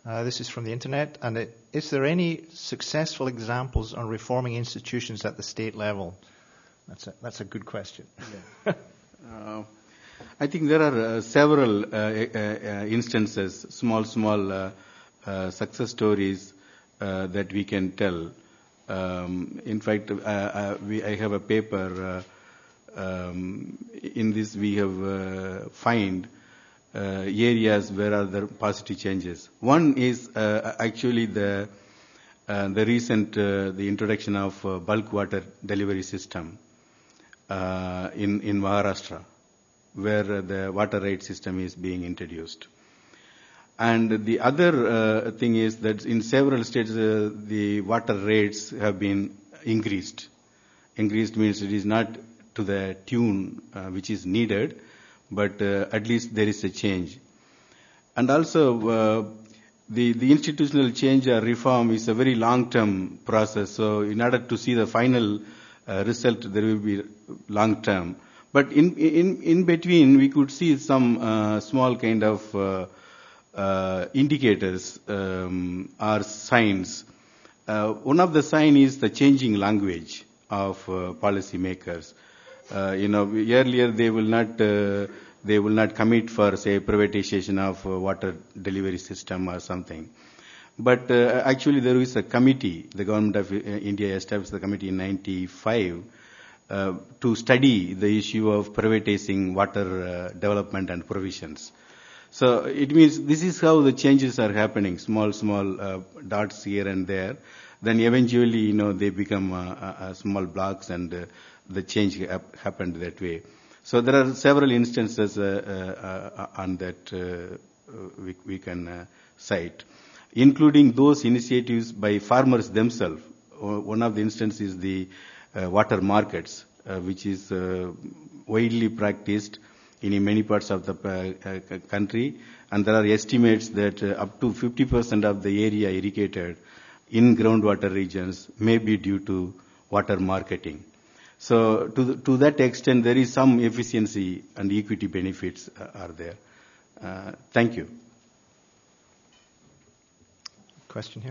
This is from the internet. And is there any successful examples on reforming institutions at the state level? That's a good question. Yeah. I think there are several instances, small success stories that we can tell. In fact, I have a paper. In this, we have find areas where are there positive changes. One is actually the recent the introduction of bulk water delivery system in Maharashtra, where the water rate system is being introduced. And the other thing is that in several states the water rates have been increased. Increased means it is not to the tune which is needed, but at least there is a change. And also the institutional change or reform is a very long-term process. So in order to see the final result, there will be long-term. But in between, we could see some small kind of indicators or signs. One of the sign is the changing language of policymakers. Earlier they will not commit for, say, privatization of water delivery system or something. But actually there is a committee. The government of India established the committee in 1995 to study the issue of privatizing water development and provisions. So it means this is how the changes are happening, small dots here and there. Then eventually, they become small blocks, and the change happened that way. So there are several instances on that we can cite, including those initiatives by farmers themselves. One of the instances is the water markets, which is widely practiced in many parts of the country, and there are estimates that up to 50% of the area irrigated in groundwater regions may be due to water marketing. So to that extent, there is some efficiency and equity benefits are there. Thank you. Question here.